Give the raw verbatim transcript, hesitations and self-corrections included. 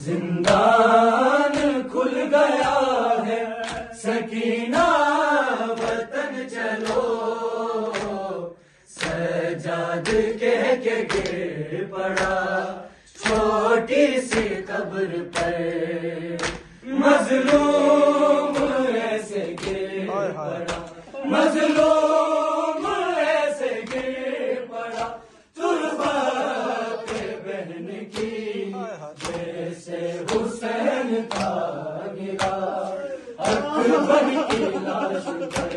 जिंदान खुल गया है सकीना वतन चलो, सजाद कह के गिर पड़ा छोटी सी कब्र पर, मजलूम ऐसे गिर पड़ा, मजलूम ऐसे गिर पड़ा, तुर्बा पे बहन की जैसे हुसैन का गिरा, अकबर की लाश पर